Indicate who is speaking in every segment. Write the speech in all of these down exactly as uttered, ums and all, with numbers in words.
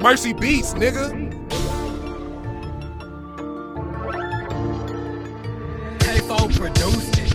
Speaker 1: Mercy Beats, nigga.
Speaker 2: K-Fo produced it.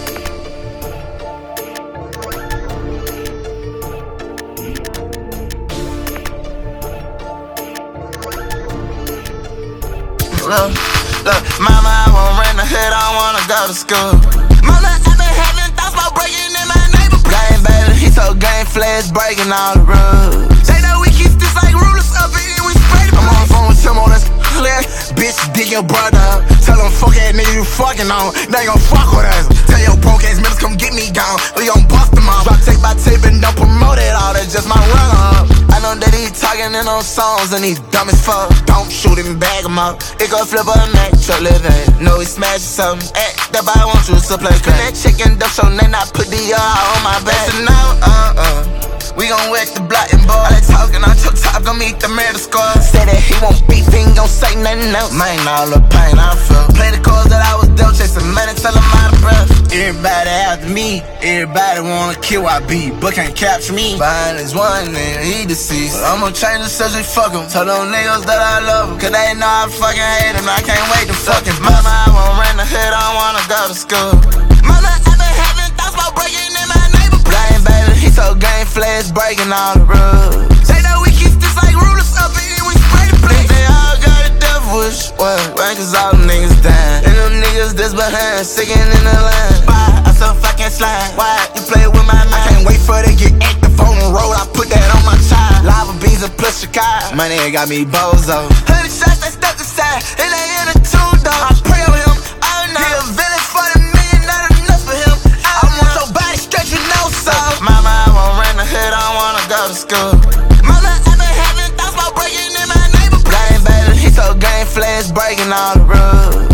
Speaker 3: Look, look, mama, I won't run the hood, I don't wanna go to school. Mama, I been having thoughts about breaking in my neighborhood. Gang, baby, he so gang flash, breaking all the rules. They know we keep this like rulers up and we spray the I'm on the phone with Tim on this clear. Bitch, dig your brother up. Tell them fuck ass nigga you fucking on. They gon' fuck with us. Tell your broke ass members come get me gone. We gon' bust them off. Drop tape by tape and don't promote it all. That's just my run up. I know that he talking in those songs and he's dumb as fuck. Don't shoot him and bag him up. It gon' flip a neck, truck living. Know he smashed something. Eh, that boy want you to play crack. That chicken duck so they not put the uh on my back. So now, uh uh. We gon' wreck the block and boy. All that talking on your top gon' meet the murder squad. Say that he won't beef, he ain't gon' say nothing else. Man, all the pain I feel. Play the cards that I was dealt, chasing money till I'm out of breath. Everybody after me, everybody wanna kill I be, but can't capture me. Behind this one nigga, he deceased. But I'ma change the subject, fuck him. Tell them niggas that I love him, cause they know I fucking hate him. I can't wait to fuck his mama. I won't run the hood, I don't wanna go to school. Mama, I been having thoughts about breaking in my neighborhood. Gang, baby, he so gang flash, breaking all the rules. They know we keep this like rulers up and we spray the place. They all got a devil wish, what? Why? Cause all them niggas dying. And them niggas that's behind, sickin' in the line. Why? I'm so fucking slime. Why? You play with my mind. I can't wait for they get active on the road. I put that on my child. Lava beans and plus Chicago. My nigga got me bozo. Hundred shots they stuck aside, and they in a two dog. I pray on him all night. He a villain for the million, not enough for him. I want your body stretch, you know so. Mama, I won't run the hood, I don't wanna go to school. Mama, I been having thoughts about breaking in my neighborhood. Gang, baby, he so gang flash, breaking all the rules.